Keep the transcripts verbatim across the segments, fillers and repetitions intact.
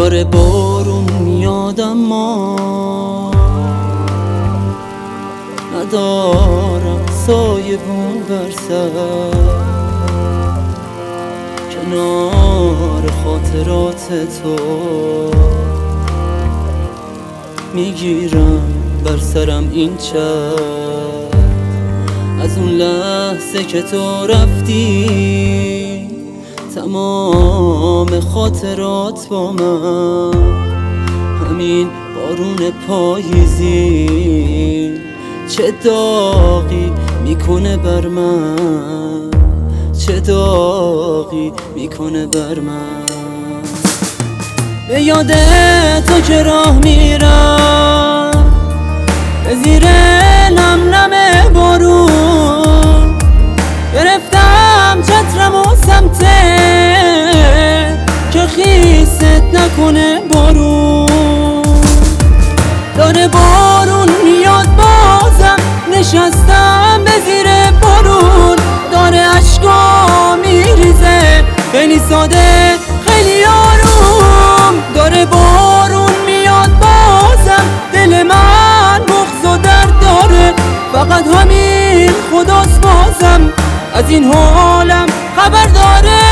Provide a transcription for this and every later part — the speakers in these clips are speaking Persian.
داره بارون میاد اما ندارم سایه بون بر سر، کنار خاطرات تو میگیرم بر سرم این چرخ. از اون لحظه که تو رفتی تمام خاطرات با من، همین بارون پاییزی چه داغی میکنه بر من، چه داغی میکنه بر من. به یاد تو که راه میرم به زیر نم نم بارون، گرفتم چترم و سمته که خیست نکنه بارون. داره بارون میاد بازم نشستم به زیر بارون، داره عشقا میریزه خیلی ساده خیلی آروم. داره بارون میاد بازم دل من بغض و درد داره، فقط همین خداست بازم از این حالم خبر داره.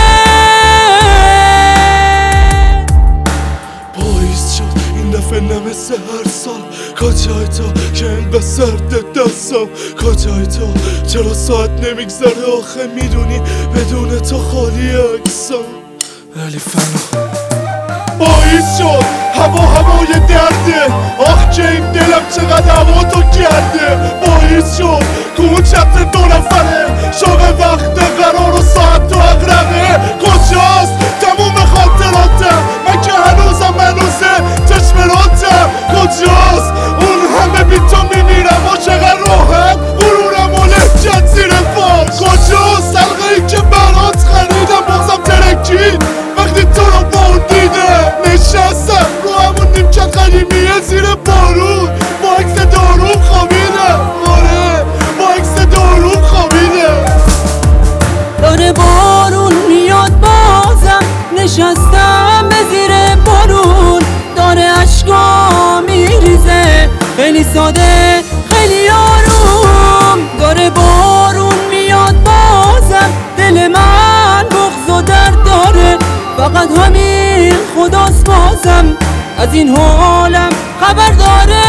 پاییز شد این دفعه نمسه هر سال، کجای تو که اینقدر سرد دستم، کجای تو چرا ساعت نمیگذره آخه میدونی بدون تو خالی اکسم. علی فنا پاییز شد هوا هوای درده، آخ که این دلم چقدر هوا تو کرده. پاییز شد تو اون چتر دو نفره، شوق وقت قرار و ساعت تو اقرقه. کجاست تموم خاطراتم من که هنوزم هنوزه چشمراتم، کجاست اون همه بی تو میمیرم و چقدر راحت غرورم و لحجت زیر پاش. کجاست حلقه‌ای که برات خریدم بازم ترکید وقتی تو رو با اون دیدم. نشستم رو همون نیمکت قدیمیه زیر بارون با عکس داروم خوابیدم، آره با عکس داروم خوابیدم. داره بارون میاد بازم نشستم به زیر بارون، داره عشقا میریزه خیلی ساده خیلی آروم. داره بارون میاد بازم دل من بغض و درد داره، فقط همین خداست بازم از این حالم خبر داره.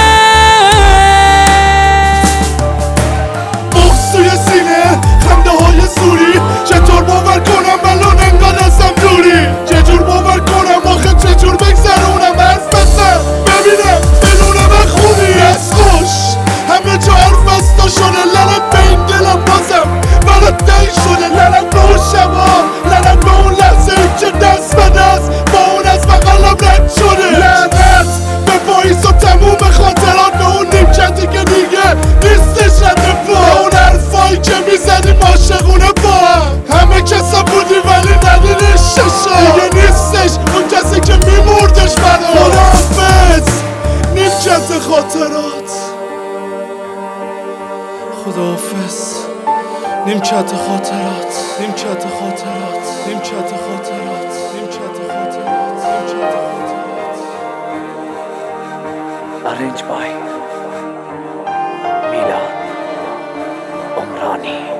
بغض توی سینه خنده های زوری، چطور باور کنم الان انقدر ازم دوری؟ چجور باور کنم آخه چجور بگذرونم حرف بزن ببینم بدون من خوبی از خوش. همه جا حرف از تو شده لنت به این دلم بازم برات دل شده، لنت به اون شبا، لنت به اون لحظه که دست به دست با اون از بغلم رد شده. لعنت به پاییز و تموم خاطرات، به اون نیمکتی که دیگه نیستش رد پا، اون حرفایی که میزدیم عاشقونه با هم. همه کسا بودی ولی ندیدش ششا، دیگه نیستش اون کسی که میموردش برا. خداحافظ نیمکت خاطرات، خداحافظ نیمکت خاطرات، نیمکت خاطرات، نیمکت خاطرات، نیمکت خاطرات، نیمکت خاطرات. Arranged by Milad Omrani.